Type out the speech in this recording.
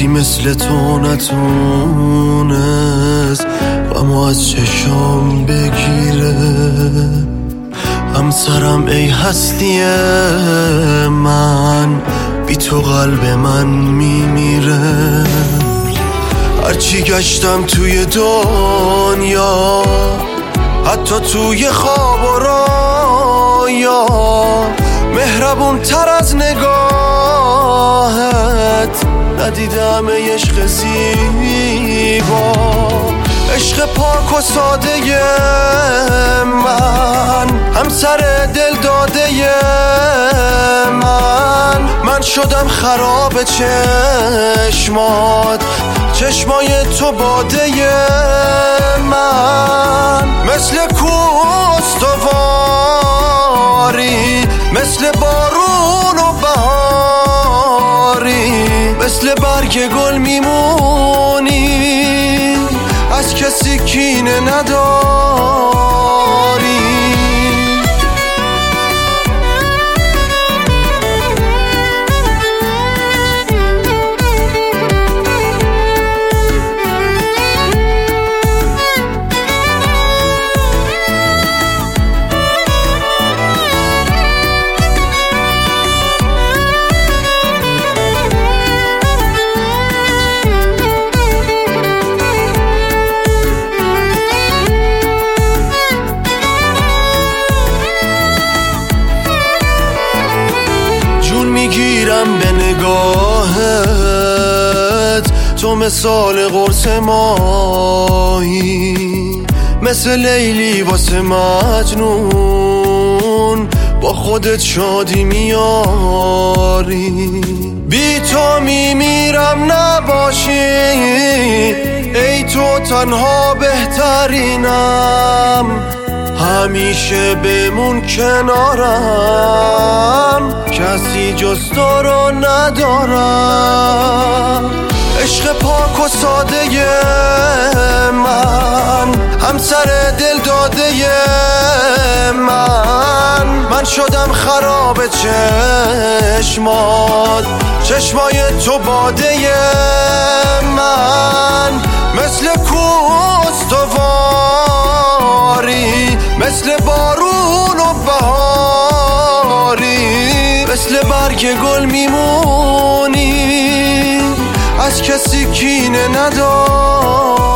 کسی مثل تو نتونست غمو از چشام بگیره. همسرم ای هستی من، بی تو قلب من میمیره. هرچی گشتم توی دنیا، حتی توی خواب و رویا، مهربون تر از نگاهت ندیدم ای عشق زیبا. عشق پاک و ساده من، همسر دل داده من شدم خراب چشمات، چشمای تو باده من. مثل کوستواری، مثل بارون و بهاری، مثل برگ گل میمونی، از کسی کینه نداری. میگیرم به نگاهت، تو مثال قرص ماهی، مثل لیلی واسه مجنون، با خودت شادی میاری. بی تو میمیرم نباشی، ای تو تنها بهترینم، همیشه بمون کنارم، کسی جز تو رو ندارم. عشق پاک و ساده من، همسر دل داده من شدم خراب چشمات، چشمای تو باده من. مثل کوستواری، مثل بارون و بهاری، مثل برگ گل میمونی، از کسی کینه نداری.